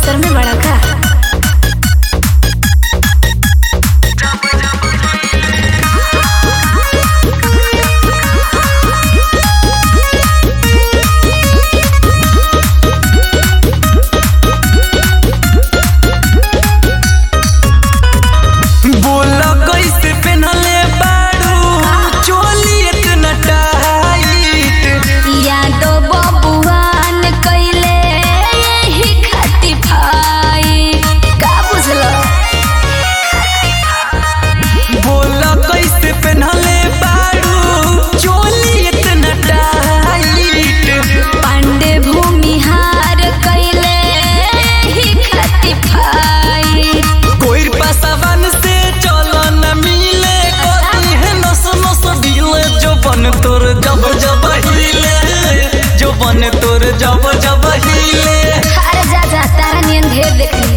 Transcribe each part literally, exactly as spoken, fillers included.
Pressure में बड़ा का तोर जब जब हिले जो बन तोर जब जब हिले। अरे जा जा तारा नियन ढेर देखनी।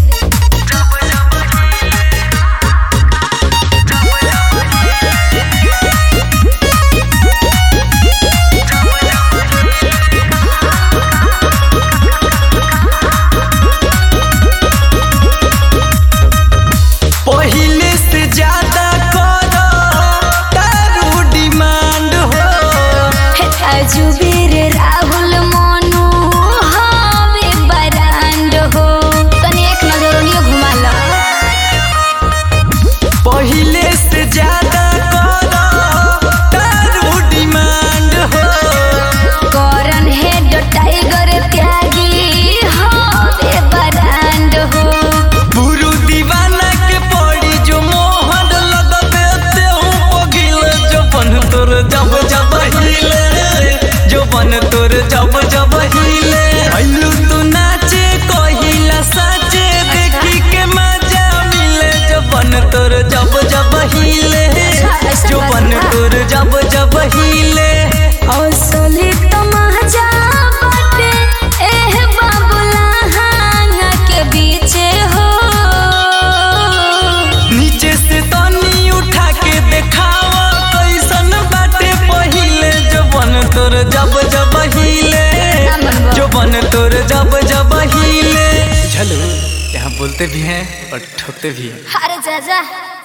पहले से ज्यादा जुबीर राहुल मोनू हवे बरांड हो तनी एक नजरोनियो घुमा लो। पहले से ज्यादा करो तारू डिमांड हो करन हेड टाइगर त्यागी हवे बरांड हो। गुरु दीवाना के पड़ी जो मोहन लगबे ते पगिल जो बन तोर जब जब हिले जो बन तोर जब जब हिले। अइलू तू नाचे कहिला साचे देखी के मजा मिले जो बन तोर जब जब हिले जो बन तोर जब जब हिले। असली तो मजा बाटे एह बाबुला हांगा के बीचे हो। नीचे से तनी उठा के देखावा कैसन बाटे पहिले जो बन तोर जब जब हिले जो बन तोर जब जब हिले। चलो यहाँ बोलते भी हैं और ठोकते भी हैं। अरे जा जा।